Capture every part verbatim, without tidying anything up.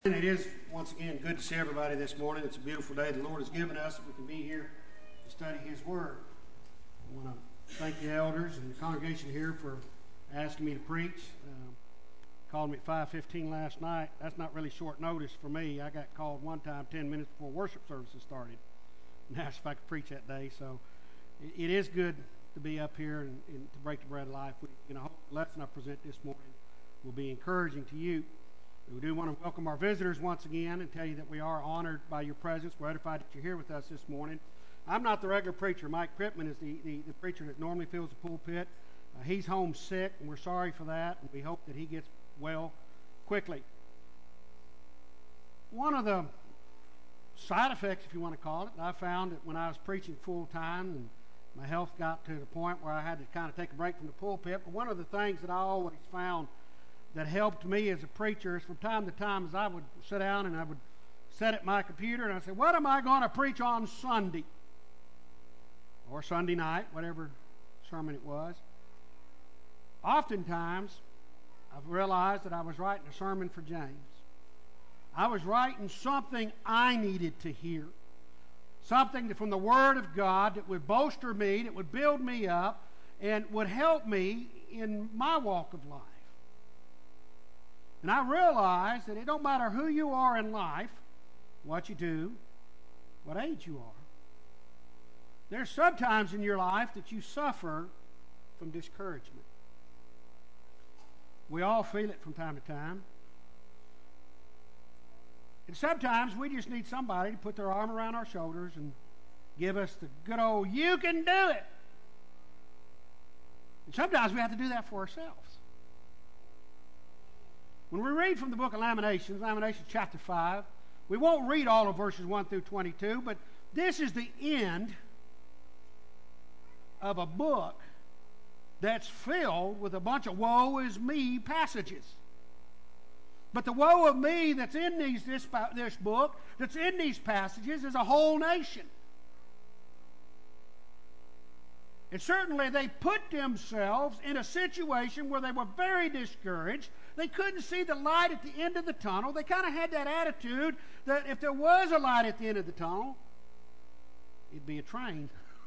And it is, once again, good to see everybody this morning. It's a beautiful day the Lord has given us that we can be here to study His Word. I want to thank the elders and the congregation here for asking me to preach. Uh, called me at five fifteen last night. That's not really short notice for me. I got called one time ten minutes before worship services started and asked if I could preach that day. So it, it is good to be up here and, and to break the bread of life. We, you know, I hope the lesson I present this morning will be encouraging to you. We do want to welcome our visitors once again and tell you that we are honored by your presence. We're edified that you're here with us this morning. I'm not the regular preacher. Mike Pittman is the, the, the preacher that normally fills the pulpit. Uh, he's home sick, and we're sorry for that, and we hope that he gets well quickly. One of the side effects, if you want to call it, I found that when I was preaching full time and my health got to the point where I had to kind of take a break from the pulpit, but one of the things that I always found that helped me as a preacher is from time to time as I would sit down and I would sit at my computer and I'd say, what am I going to preach on Sunday? Or Sunday night, whatever sermon it was. Oftentimes, I've realized that I was writing a sermon for James. I was writing something I needed to hear. Something from the Word of God that would bolster me, that would build me up, and would help me in my walk of life. And I realize that it don't matter who you are in life, what you do, what age you are. There's sometimes in your life that you suffer from discouragement. We all feel it from time to time. And sometimes we just need somebody to put their arm around our shoulders and give us the good old, you can do it. And sometimes we have to do that for ourselves. When we read from the book of Lamentations, Lamentations chapter five, we won't read all of verses one through twenty-two, but this is the end of a book that's filled with a bunch of woe is me passages. But the woe of me that's in these, this, this book, that's in these passages, is a whole nation. And certainly they put themselves in a situation where they were very discouraged. They couldn't see the light at the end of the tunnel. They kind of had that attitude that if there was a light at the end of the tunnel, it'd be a train.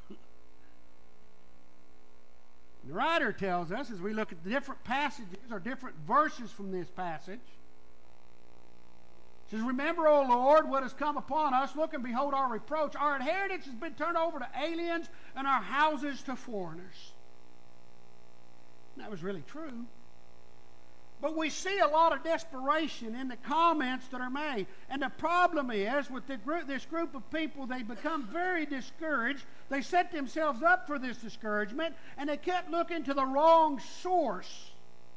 The writer tells us, as we look at the different passages or different verses from this passage, says, remember, O Lord, what has come upon us. Look and behold our reproach. Our inheritance has been turned over to aliens and our houses to foreigners. And that was really true. But we see a lot of desperation in the comments that are made. And the problem is, with the group, this group of people, they become very discouraged. They set themselves up for this discouragement, and they kept looking to the wrong source.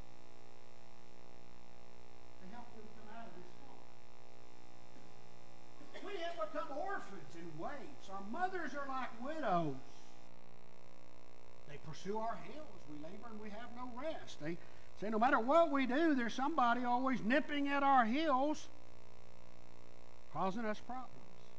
We have become orphans in ways. Our mothers are like widows. They pursue our heels. We labor and we have no rest. They say no matter what we do, there's somebody always nipping at our heels, causing us problems.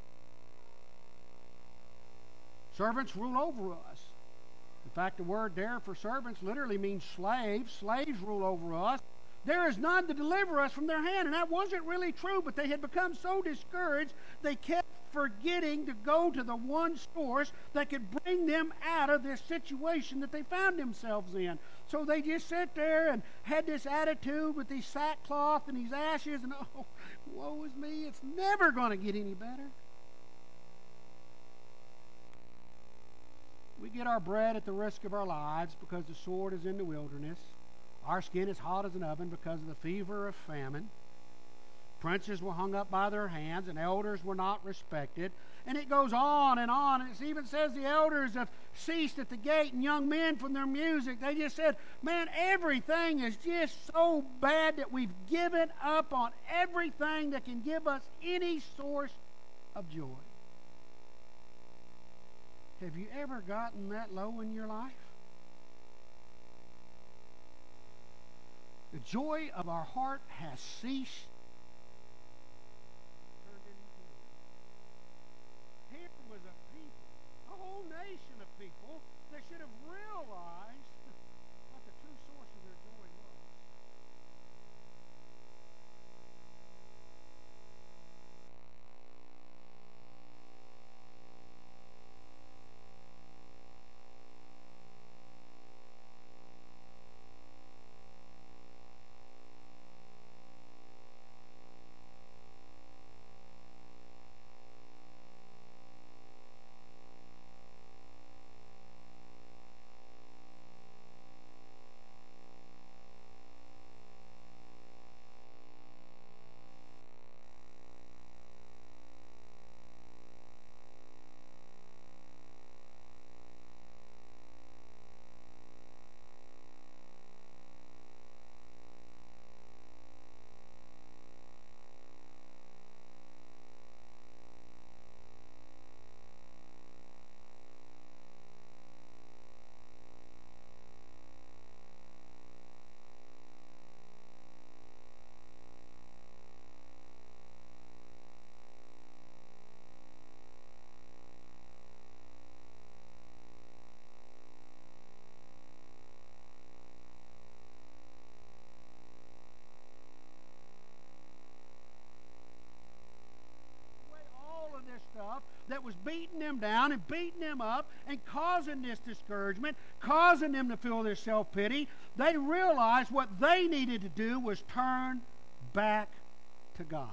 Servants rule over us. In fact, the word there for servants literally means slaves. Slaves rule over us. There is none to deliver us from their hand. And that wasn't really true, but they had become so discouraged, they kept forgetting to go to the one source that could bring them out of this situation that they found themselves in. So they just sat there and had this attitude with these sackcloth and these ashes, and oh, woe is me, it's never going to get any better. We get our bread at the risk of our lives because the sword is in the wilderness. Our skin is hot as an oven because of the fever of famine. Princes were hung up by their hands, and elders were not respected. And it goes on and on. And it even says the elders have ceased at the gate, and young men from their music, they just said, man, everything is just so bad that we've given up on everything that can give us any source of joy. Have you ever gotten that low in your life? The joy of our heart has ceased. Here was a people, a whole nation of people that should have realized what the true source. that was beating them down and beating them up and causing this discouragement, causing them to feel their self-pity, they realized what they needed to do was turn back to God.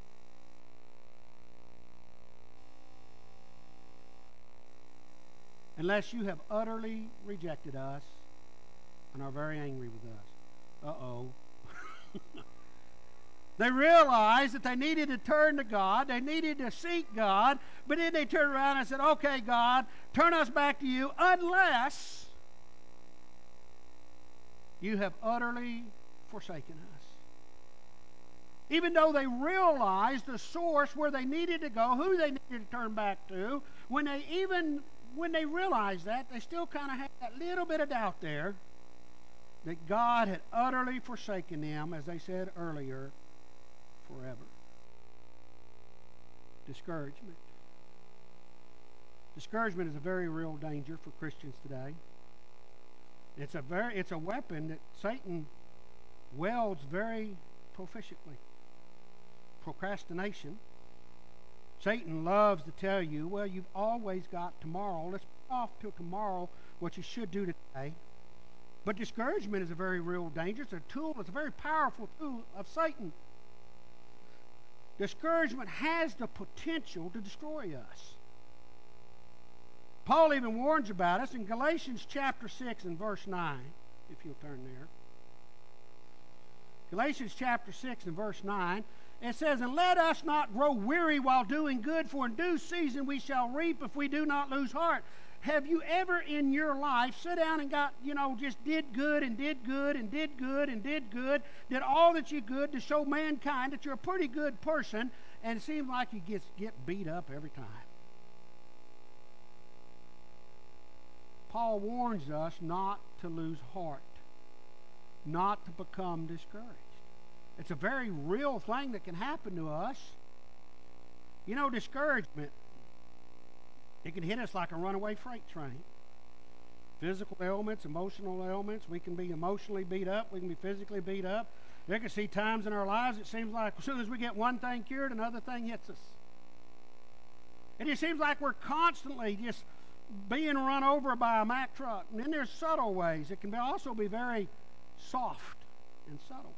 Unless you have utterly rejected us and are very angry with us. Uh-oh. They realized that they needed to turn to God. They needed to seek God. But then they turned around and said, okay, God, turn us back to you unless you have utterly forsaken us. Even though they realized the source where they needed to go, who they needed to turn back to, when they even when they realized that, they still kind of had that little bit of doubt there that God had utterly forsaken them, as they said earlier, forever. Discouragement. Discouragement is a very real danger for Christians today. It's a very it's a weapon that Satan wields very proficiently. Procrastination. Satan loves to tell you, well, you've always got tomorrow. Let's put off till tomorrow what you should do today. But discouragement is a very real danger. It's a tool, it's a very powerful tool of Satan. Discouragement has the potential to destroy us. Paul even warns about us in Galatians chapter six and verse nine, if you'll turn there. Galatians chapter six and verse nine. It says, and let us not grow weary while doing good, for in due season we shall reap if we do not lose heart. Have you ever in your life sit down and got, you know, just did good and did good and did good and did good, did all that you could to show mankind that you're a pretty good person, and it seems like you get, get beat up every time? Paul warns us not to lose heart, not to become discouraged. It's a very real thing that can happen to us. You know, discouragement, it can hit us like a runaway freight train. Physical ailments, emotional ailments. We can be emotionally beat up. We can be physically beat up. You can see times in our lives it seems like as soon as we get one thing cured, another thing hits us. And it seems like we're constantly just being run over by a Mack truck. And then there's subtle ways. It can be also be very soft and subtle.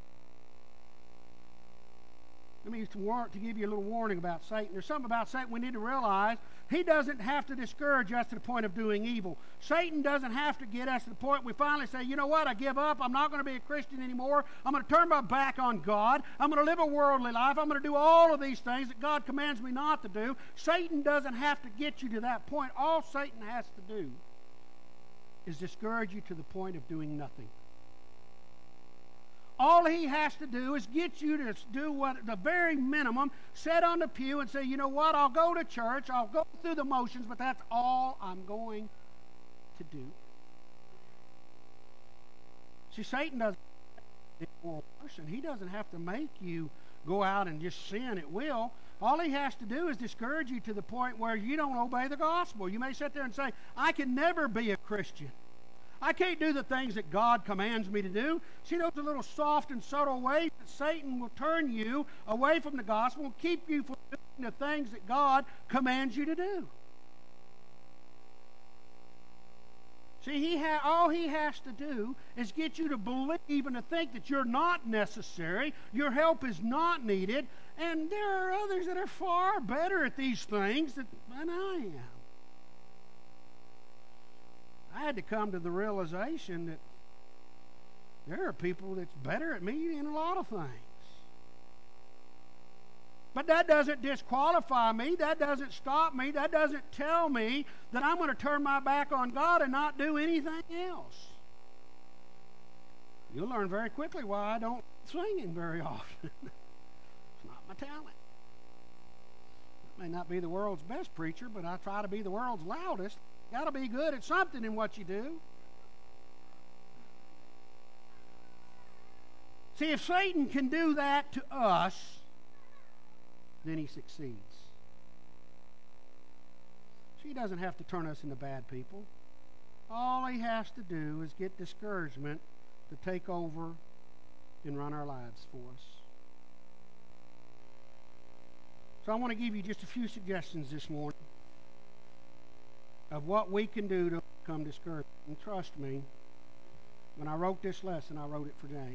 Let me to, to give you a little warning about Satan. There's something about Satan we need to realize. He doesn't have to discourage us to the point of doing evil. Satan doesn't have to get us to the point we finally say, you know what, I give up. I'm not going to be a Christian anymore. I'm going to turn my back on God. I'm going to live a worldly life. I'm going to do all of these things that God commands me not to do. Satan doesn't have to get you to that point. All Satan has to do is discourage you to the point of doing nothing. All he has to do is get you to do what the very minimum, sit on the pew and say, you know what, I'll go to church, I'll go through the motions, but that's all I'm going to do. See, Satan doesn't have to be a moral person. He doesn't have to make you go out and just sin at will. All he has to do is discourage you to the point where you don't obey the gospel. You may sit there and say, I can never be a Christian. I can't do the things that God commands me to do. See, those are little soft and subtle ways that Satan will turn you away from the gospel and keep you from doing the things that God commands you to do. See, he ha- all he has to do is get you to believe and to think that you're not necessary, your help is not needed, and there are others that are far better at these things than I am. I had to come to the realization that there are people that's better at me in a lot of things. But that doesn't disqualify me. That doesn't stop me. That doesn't tell me that I'm going to turn my back on God and not do anything else. You'll learn very quickly why I don't sing very often. It's not my talent. I may not be the world's best preacher, but I try to be the world's loudest. Got to be good at something in what you do. See, if Satan can do that to us, then he succeeds. See, he doesn't have to turn us into bad people. All he has to do is get discouragement to take over and run our lives for us. So I want to give you just a few suggestions this morning of what we can do to overcome discouragement. And trust me, when I wrote this lesson, I wrote it for James.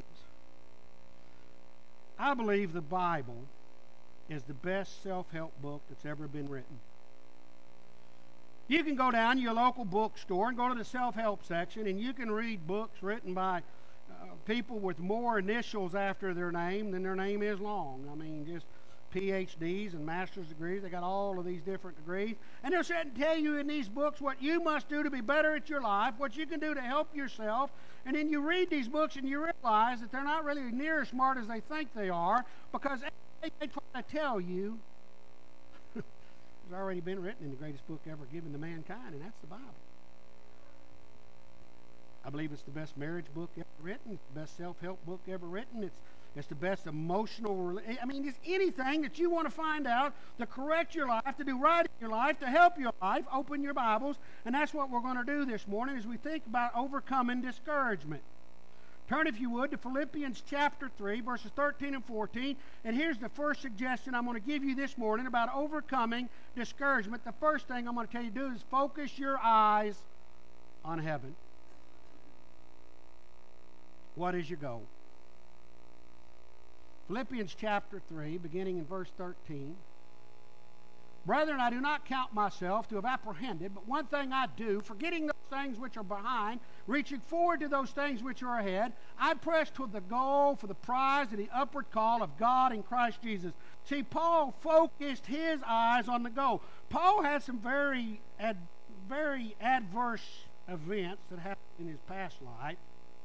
I believe the Bible is the best self-help book that's ever been written. You can go down to your local bookstore and go to the self-help section, and you can read books written by uh, people with more initials after their name than their name is long. I mean, just P H Ds and master's degrees. They got all of these different degrees. And they'll sit and tell you in these books what you must do to be better at your life, what you can do to help yourself. And then you read these books and you realize that they're not really near as smart as they think they are, because everything they try to tell you has already been written in the greatest book ever given to mankind, and that's the Bible. I believe it's the best marriage book ever written. It's the best self-help book ever written. It's It's the best emotional, I mean, just anything that you want to find out to correct your life, to do right in your life, to help your life, open your Bibles. And that's what we're going to do this morning as we think about overcoming discouragement. Turn, if you would, to Philippians chapter three, verses thirteen and fourteen. And here's the first suggestion I'm going to give you this morning about overcoming discouragement. The first thing I'm going to tell you to do is focus your eyes on heaven. What is your goal? Philippians chapter three, beginning in verse thirteen. Brethren, I do not count myself to have apprehended, but one thing I do, forgetting those things which are behind, reaching forward to those things which are ahead, I press toward the goal for the prize of the upward call of God in Christ Jesus. See, Paul focused his eyes on the goal. Paul had some very, ad, very adverse events that happened in his past life.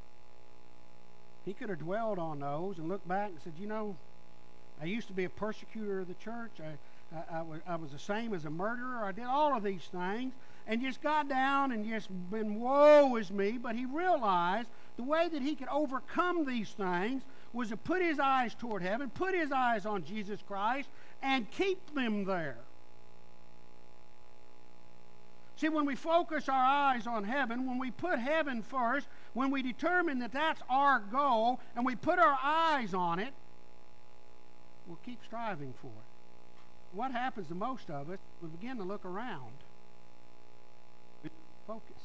He could have dwelled on those and looked back and said, you know, I used to be a persecutor of the church. I, I, I, was, I was the same as a murderer. I did all of these things and just got down and just been, woe is me. But he realized the way that he could overcome these things was to put his eyes toward heaven, put his eyes on Jesus Christ, and keep them there. See, when we focus our eyes on heaven, when we put heaven first, when we determine that that's our goal, and we put our eyes on it, we'll keep striving for it. What happens to most of us, we begin to look around. We focus.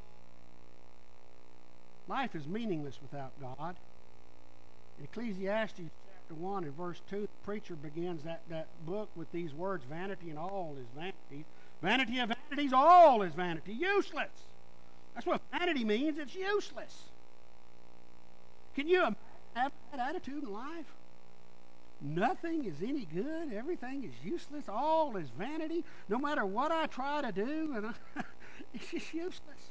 Life is meaningless without God. In Ecclesiastes chapter one and verse two, the preacher begins that, that book with these words, vanity and all is vanity. Vanity of vanities, all is vanity. Useless. That's what vanity means. It's useless. Can you have that attitude in life? Nothing is any good. Everything is useless. All is vanity. No matter what I try to do, and I, it's just useless.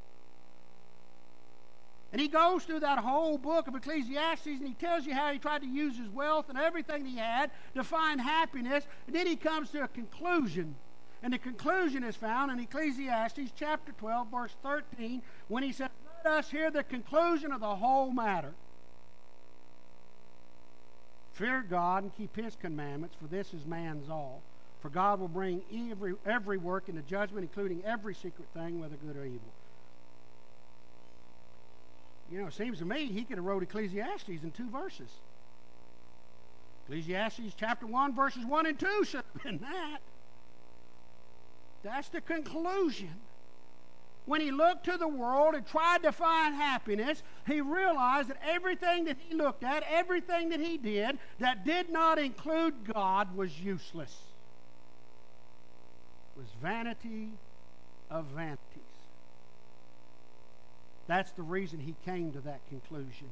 And he goes through that whole book of Ecclesiastes, and he tells you how he tried to use his wealth and everything he had to find happiness. And then he comes to a conclusion. And the conclusion is found in Ecclesiastes chapter twelve, verse thirteen, when he says, let us hear the conclusion of the whole matter. Fear God and keep his commandments, for this is man's all. For God will bring every, every work into judgment, including every secret thing, whether good or evil. You know, it seems to me he could have wrote Ecclesiastes in two verses. Ecclesiastes chapter one, verses one and two should have been that. That's the conclusion. When he looked to the world and tried to find happiness, he realized that everything that he looked at, everything that he did, that did not include God was useless. It was vanity of vanities. That's the reason he came to that conclusion.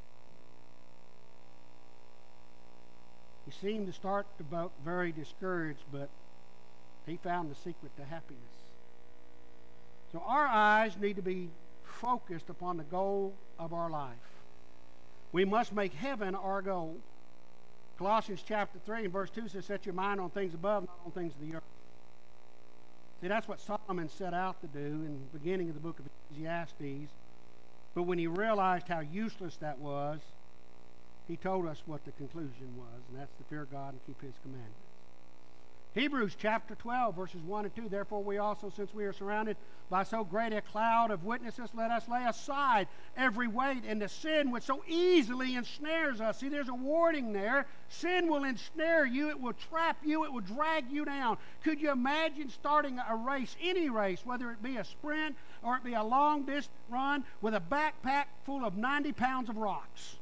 He seemed to start the book very discouraged, but he found the secret to happiness. So our eyes need to be focused upon the goal of our life. We must make heaven our goal. Colossians chapter three and verse two says, set your mind on things above, not on things of the earth. See, that's what Solomon set out to do in the beginning of the book of Ecclesiastes. But when he realized how useless that was, he told us what the conclusion was, and that's to fear God and keep his commandments. Hebrews chapter twelve, verses one and two. Therefore we also, since we are surrounded by so great a cloud of witnesses, let us lay aside every weight and the sin which so easily ensnares us. See, there's a warning there. Sin will ensnare you. It will trap you. It will drag you down. Could you imagine starting a race, any race, whether it be a sprint or it be a long distance run, with a backpack full of ninety pounds of rocks?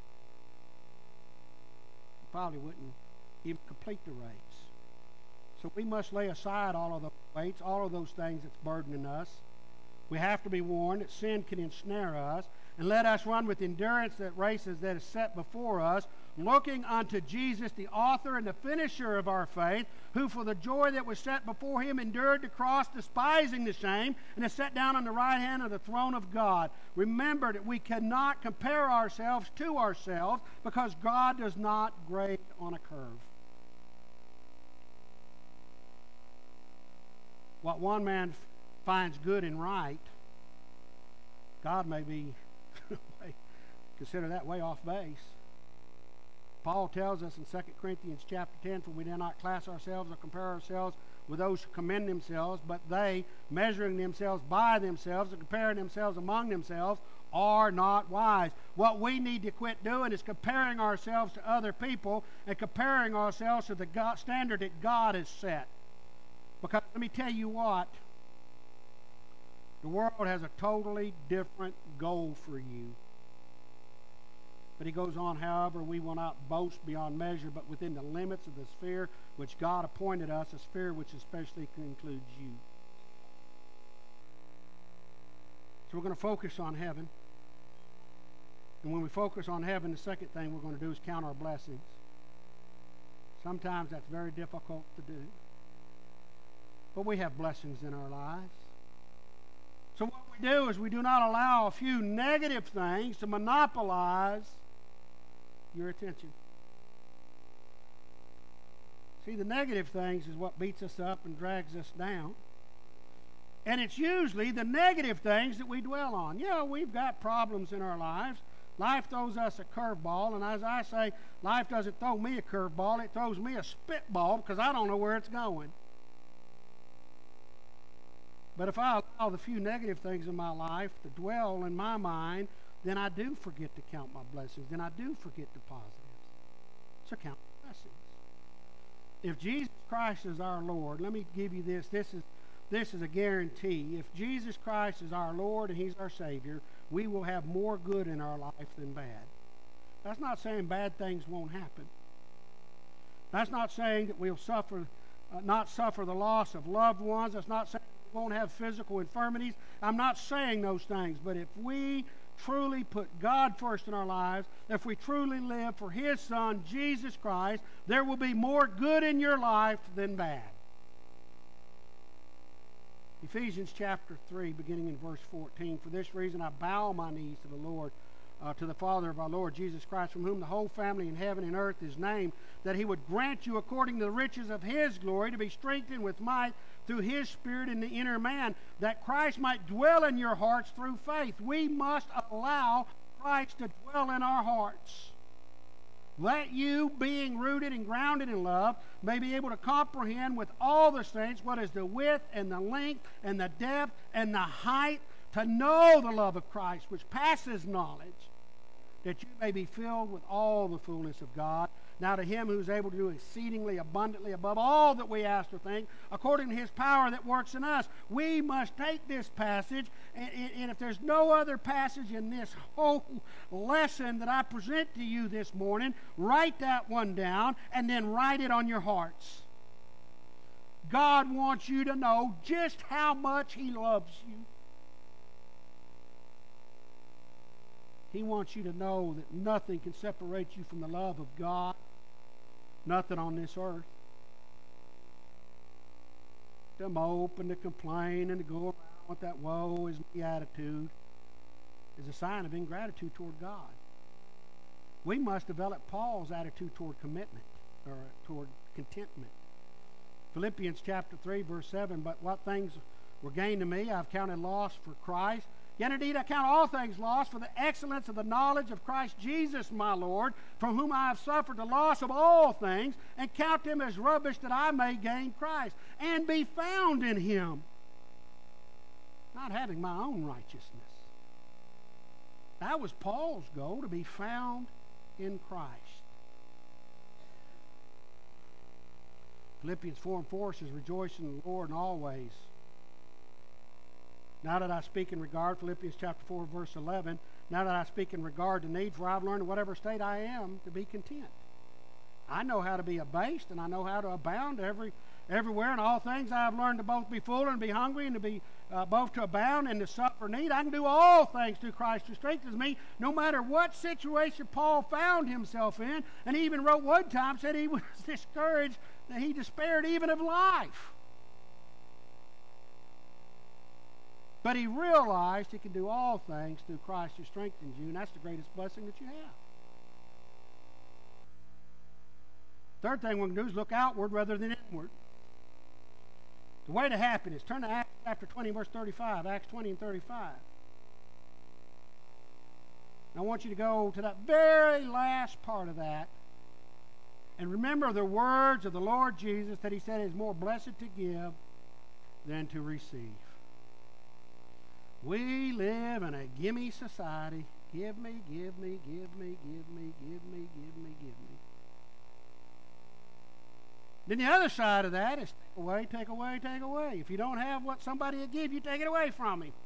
You probably wouldn't even complete the race. So we must lay aside all of those weights, all of those things that's burdening us. We have to be warned that sin can ensnare us. And let us run with endurance that races that is set before us, looking unto Jesus, the author and the finisher of our faith, who for the joy that was set before him endured the cross, despising the shame, and is set down on the right hand of the throne of God. Remember that we cannot compare ourselves to ourselves, because God does not grade on a curve. What one man finds good and right, God may be consider that way off base. Paul tells us in Second Corinthians chapter ten, for we dare not class ourselves or compare ourselves with those who commend themselves, but they, measuring themselves by themselves and comparing themselves among themselves, are not wise. What we need to quit doing is comparing ourselves to other people and comparing ourselves to the God, standard that God has set. Because let me tell you what, the world has a totally different goal for you. But he goes on, however, we will not boast beyond measure, but within the limits of the sphere which God appointed us, a sphere which especially includes you. So we're going to focus on heaven. And when we focus on heaven, the second thing we're going to do is count our blessings. Sometimes that's very difficult to do. But we have blessings in our lives. So what we do is we do not allow a few negative things to monopolize your attention. See, the negative things is what beats us up and drags us down. And it's usually the negative things that we dwell on. Yeah, we've got problems in our lives. Life throws us a curveball, and as I say, life doesn't throw me a curveball, it throws me a spitball because I don't know where it's going. But if I allow the few negative things in my life to dwell in my mind, then I do forget to count my blessings. Then I do forget the positives. So count the blessings. If Jesus Christ is our Lord, let me give you this. This is, this is a guarantee. If Jesus Christ is our Lord and He's our Savior, we will have more good in our life than bad. That's not saying bad things won't happen. That's not saying that we'll suffer, uh, not suffer the loss of loved ones. That's not saying won't have physical infirmities. I'm not saying those things, but if we truly put God first in our lives, if we truly live for His Son, Jesus Christ, there will be more good in your life than bad. Ephesians chapter three, beginning in verse fourteen, for this reason I bow my knees to the Lord, uh, to the Father of our Lord Jesus Christ, from whom the whole family in heaven and earth is named, that He would grant you according to the riches of His glory to be strengthened with might through His Spirit in the inner man, that Christ might dwell in your hearts through faith. We must allow Christ to dwell in our hearts. Let you, being rooted and grounded in love, may be able to comprehend with all the saints what is the width and the length and the depth and the height, to know the love of Christ, which passes knowledge, that you may be filled with all the fullness of God. Now to Him who is able to do exceedingly abundantly above all that we ask or think, according to His power that works in us. We must take this passage, and, and if there's no other passage in this whole lesson that I present to you this morning, write that one down and then write it on your hearts. God wants you to know just how much He loves you. He wants you to know that nothing can separate you from the love of God. Nothing on this earth. To mope and to complain and to go around with that woe is me attitude is a sign of ingratitude toward God. We must develop Paul's attitude toward commitment, or toward contentment. Philippians chapter three, verse seven, but what things were gained to me, I've counted loss for Christ. Yet indeed I count all things lost for the excellence of the knowledge of Christ Jesus my Lord, from whom I have suffered the loss of all things, and count them as rubbish, that I may gain Christ, and be found in him, not having my own righteousness. That was Paul's goal, to be found in Christ. Philippians four and four says, rejoice in the Lord in all ways. Now that I speak in regard, Philippians chapter four, verse eleven, now that I speak in regard to need, for I've learned in whatever state I am to be content. I know how to be abased, and I know how to abound every everywhere in all things. I have learned to both be full and be hungry, and to be uh, both to abound and to suffer need. I can do all things through Christ who strengthens me, no matter what situation Paul found himself in. And he even wrote one time, said he was discouraged, that he despaired even of life. But he realized he can do all things through Christ who strengthens you, and that's the greatest blessing that you have. Third thing we can do is look outward rather than inward. The way to happiness. Turn to Acts chapter twenty, verse thirty-five. Acts twenty and thirty-five. And I want you to go to that very last part of that. And remember the words of the Lord Jesus, that he said it is more blessed to give than to receive. We live in a gimme society. Give me, give me, give me, give me, give me, give me, give me. Then the other side of that is take away, take away, take away. If you don't have what somebody will give you, take it away from him.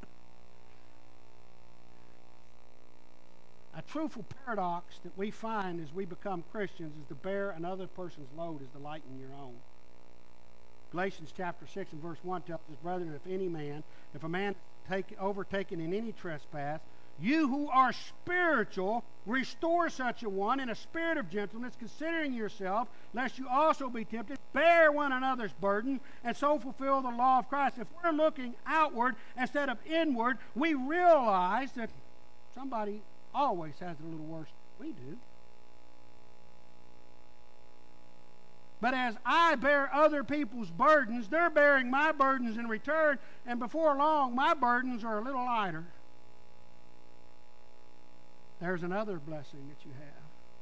A truthful paradox that we find as we become Christians is to bear another person's load is to lighten your own. Galatians chapter six and verse one tells us, brethren, if any man, if a man take overtaken in any trespass, you who are spiritual, restore such a one in a spirit of gentleness, considering yourself, lest you also be tempted. Bear one another's burden, and so fulfill the law of Christ. If we're looking outward instead of inward, we realize that somebody always has it a little worse than we do. But as I bear other people's burdens, they're bearing my burdens in return, and before long, my burdens are a little lighter. There's another blessing that you have.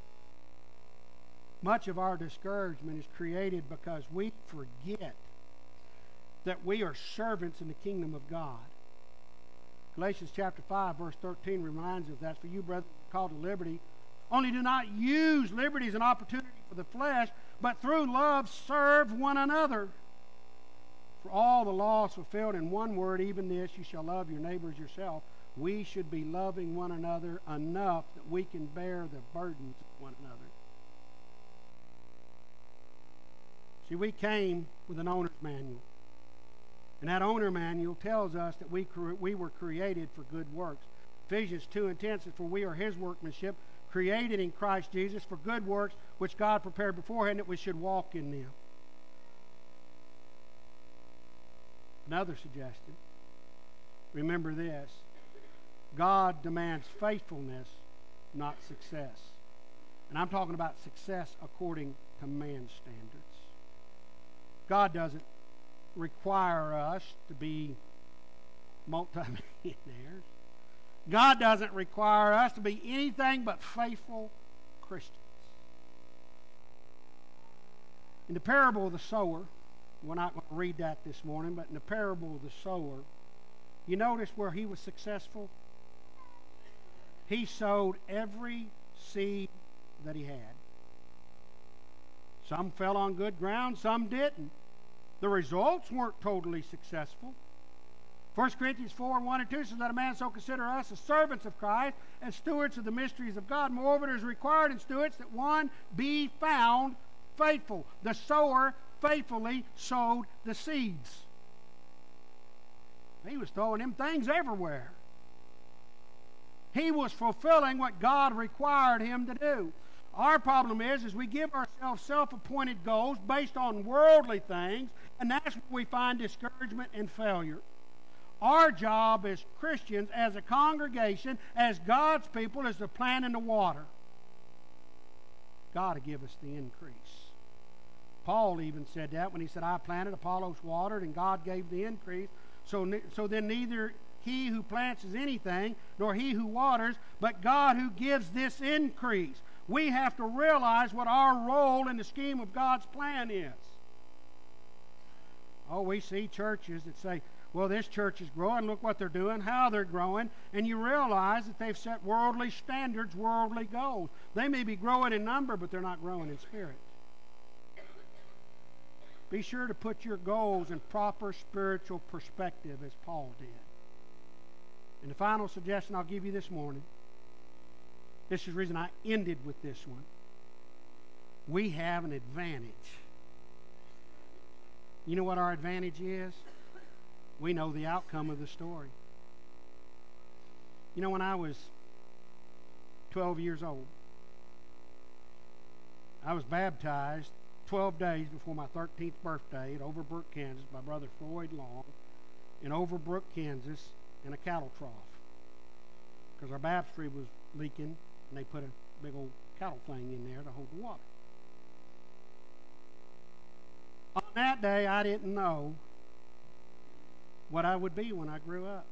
Much of our discouragement is created because we forget that we are servants in the kingdom of God. Galatians chapter five, verse thirteen reminds us that, for you, brethren, called to liberty, only do not use liberty as an opportunity for the flesh, but through love serve one another. For all the law is fulfilled in one word, even this, you shall love your neighbors yourself. We should be loving one another enough that we can bear the burdens of one another. See, we came with an owner's manual. And that owner manual tells us that we, we were created for good works. Ephesians two and ten says, for we are his workmanship, created in Christ Jesus for good works, which God prepared beforehand that we should walk in them. Another suggestion. Remember this. God demands faithfulness, not success. And I'm talking about success according to man's standards. God doesn't require us to be multimillionaires. God doesn't require us to be anything but faithful Christians. In the parable of the sower, we're not going to read that this morning, but in the parable of the sower, you notice where he was successful? He sowed every seed that he had. Some fell on good ground, some didn't. The results weren't totally successful. First Corinthians four, one and two says, that a man so consider us as servants of Christ and stewards of the mysteries of God. Moreover, it is required in stewards that one be found faithful. The sower faithfully sowed the seeds. He was throwing them things everywhere. He was fulfilling what God required him to do. Our problem is, is we give ourselves self-appointed goals based on worldly things, and that's where we find discouragement and failure. Our job as Christians, as a congregation, as God's people, is to plant and to water. God will give us the increase. Paul even said that when he said, I planted, Apollos watered, and God gave the increase. So, so then neither he who plants is anything, nor he who waters, but God who gives this increase. We have to realize what our role in the scheme of God's plan is. Oh, we see churches that say, well, this church is growing. Look what they're doing, how they're growing. And you realize that they've set worldly standards, worldly goals. They may be growing in number, but they're not growing in spirit. Be sure to put your goals in proper spiritual perspective, as Paul did. And the final suggestion I'll give you this morning, this is the reason I ended with this one. We have an advantage. You know what our advantage is? We know the outcome of the story. You know, when I was twelve years old, I was baptized twelve days before my thirteenth birthday at Overbrook, Kansas, by Brother Floyd Long in Overbrook, Kansas, in a cattle trough. Because our baptistry was leaking, and they put a big old cattle thing in there to hold the water. On that day, I didn't know what I would be when I grew up.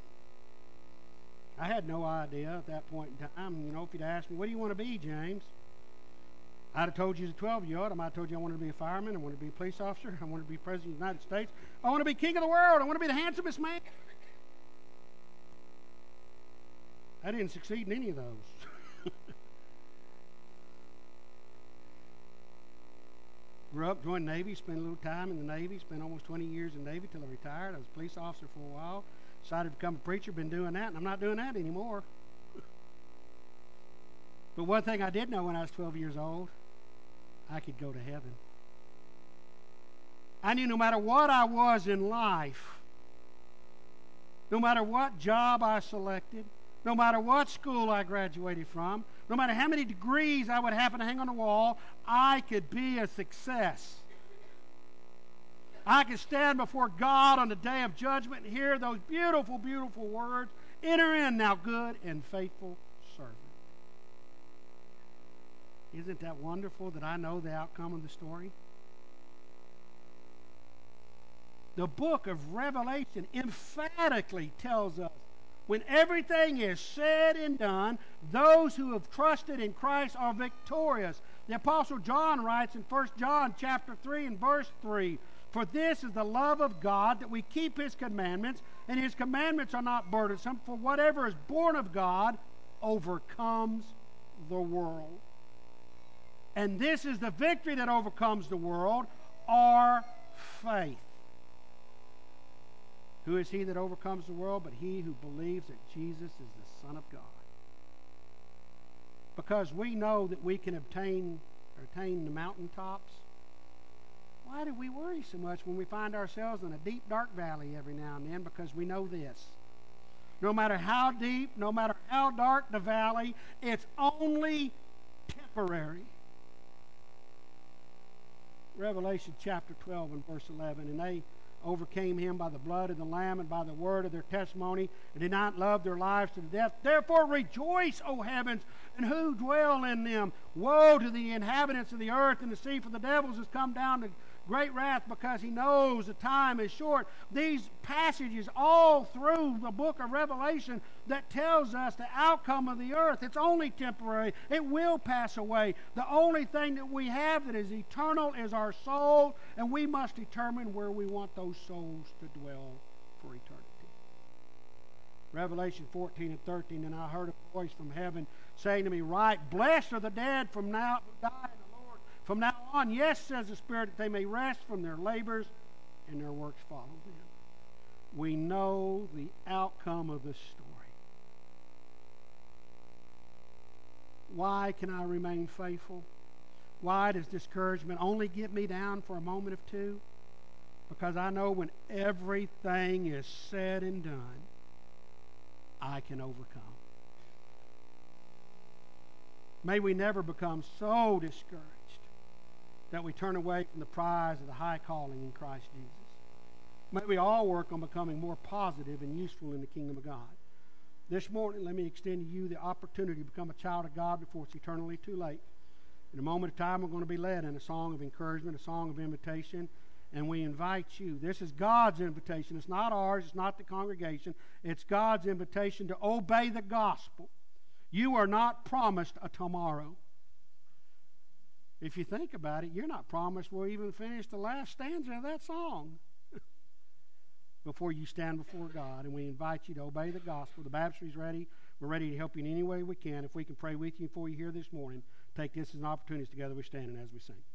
I had no idea at that point in time. You know, if you'd asked me, what do you want to be, James? I'd have told you as a twelve-year-old. I might have told you I wanted to be a fireman. I wanted to be a police officer. I wanted to be president of the United States. I want to be king of the world. I want to be the handsomest man. I didn't succeed in any of those. Grew up, joined the Navy, spent a little time in the Navy, spent almost twenty years in the Navy till I retired. I was a police officer for a while. Decided to become a preacher, been doing that, and I'm not doing that anymore. But one thing I did know when I was twelve years old, I could go to heaven. I knew no matter what I was in life, no matter what job I selected, no matter what school I graduated from, no matter how many degrees I would happen to hang on the wall, I could be a success. I could stand before God on the day of judgment and hear those beautiful, beautiful words, "Enter in, thou good and faithful servant." Isn't that wonderful that I know the outcome of the story? The book of Revelation emphatically tells us, when everything is said and done, those who have trusted in Christ are victorious. The Apostle John writes in First John chapter three and verse three, "For this is the love of God, that we keep His commandments, and His commandments are not burdensome, for whatever is born of God overcomes the world." And this is the victory that overcomes the world, our faith. Who is he that overcomes the world but he who believes that Jesus is the Son of God? Because we know that we can obtain, attain the mountaintops, why do we worry so much when we find ourselves in a deep, dark valley every now and then? Because we know this. No matter how deep, no matter how dark the valley, it's only temporary. Revelation chapter twelve and verse eleven, "And they overcame him by the blood of the Lamb and by the word of their testimony, and did not love their lives to the death. Therefore rejoice, O heavens, and who dwell in them. Woe to the inhabitants of the earth and the sea, for the devils has come down to great wrath, because he knows the time is short." These passages all through the book of Revelation that tells us the outcome of the earth. It's only temporary. It will pass away. The only thing that we have that is eternal is our soul, and we must determine where we want those souls to dwell for eternity. Revelation fourteen and thirteen, "And I heard a voice from heaven saying to me, Write, blessed are the dead from now who die in the Lord from now on. Yes, says the Spirit, that they may rest from their labors, and their works follow them." We know the outcome of the story. Why can I remain faithful? Why does discouragement only get me down for a moment of two? Because I know when everything is said and done, I can overcome. May we never become so discouraged that we turn away from the prize of the high calling in Christ Jesus. May we all work on becoming more positive and useful in the kingdom of God. This morning, let me extend to you the opportunity to become a child of God before it's eternally too late. In a moment of time, we're going to be led in a song of encouragement, a song of invitation. And we invite you. This is God's invitation. It's not ours. It's not the congregation. It's God's invitation to obey the gospel. You are not promised a tomorrow. If you think about it, you're not promised we'll even finish the last stanza of that song before you stand before God. And we invite you to obey the gospel. The baptistry's ready. We're ready to help you in any way we can. If we can pray with you before you here this morning, take this as an opportunity together we stand and as we sing.